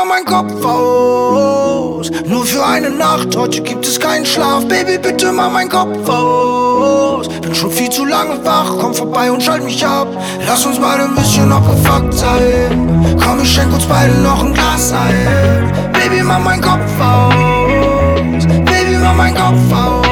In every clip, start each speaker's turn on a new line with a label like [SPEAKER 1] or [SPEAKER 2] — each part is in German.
[SPEAKER 1] mach meinen Kopf aus. Nur für eine Nacht, heute gibt es keinen Schlaf. Baby, bitte mach meinen Kopf aus. Bin schon viel zu lange wach, komm vorbei und schalt mich ab. Lass uns beide ein bisschen abgefuckt sein. Komm, ich schenk uns beide noch ein Glas ein. Baby, mach meinen Kopf aus. Baby, mach meinen Kopf aus.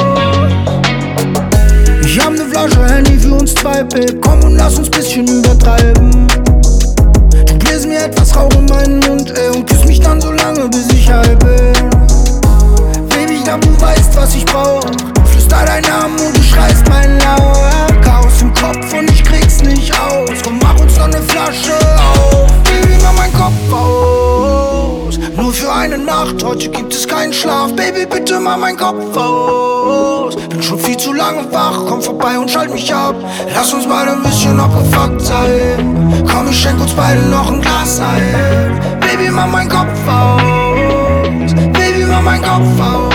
[SPEAKER 1] Ich hab ne Flasche Handy für uns zwei, Babe. Komm und lass uns bisschen übertreiben. Du bläst mir etwas Rauch in meinen Mund, ey, und küsst mich dann so lange, bis ich heil bin. Baby, ich glaub, du weißt, was ich brauch. Flüster deinen Namen und du schreist meinen Laut. Chaos im Kopf und ich krieg's nicht aus. Komm, mach uns noch ne Flasche auf. Baby, mach meinen Kopf aus. Nur für eine Nacht, heute gibt es keinen Schlaf. Baby, bitte mach meinen Kopf aus. Bin schon viel zu lange wach, komm vorbei und schalt mich ab. Lass uns beide ein bisschen abgefuckt sein. Komm, ich schenk uns beide noch ein Glas ein. Baby, mach meinen Kopf aus. Baby, mach meinen Kopf aus.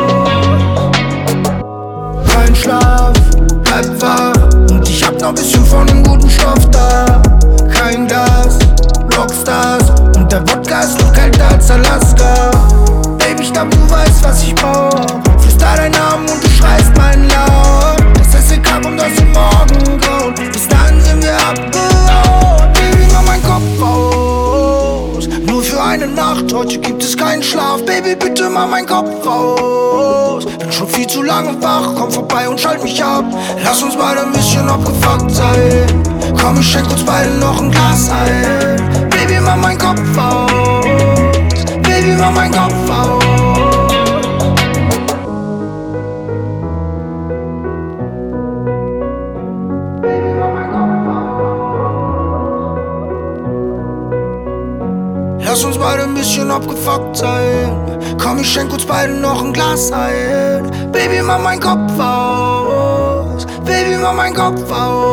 [SPEAKER 1] Kein Schlaf, bleib wach. Und ich hab noch ein bisschen von dem guten Stoff da. Kein Gas, Rockstars. Und der Wodka ist noch kälter als Alaska. Baby, ich glaub, du weißt, was ich brauch. Flüster deinen Namen und du schreist meinen Laut. Das SEK kommt aus dem Morgengrauen. Bis dahin sind wir abgehauen. Baby, mach meinen Kopf aus. Nur für eine Nacht, heute gibt es keinen Schlaf. Baby, bitte mach meinen Kopf aus. Bin schon viel zu lange wach, komm vorbei und schalt mich ab. Lass uns beide ein bisschen abgefuckt sein. Komm, ich schenk uns beide noch ein Glas ein. Baby, mach meinen Kopf aus. Baby, mach meinen Kopf aus. Lass uns beide ein bisschen abgefuckt sein. Komm, ich schenk uns beide noch ein Glas ein. Baby, mach meinen Kopf aus. Baby, mach meinen Kopf aus.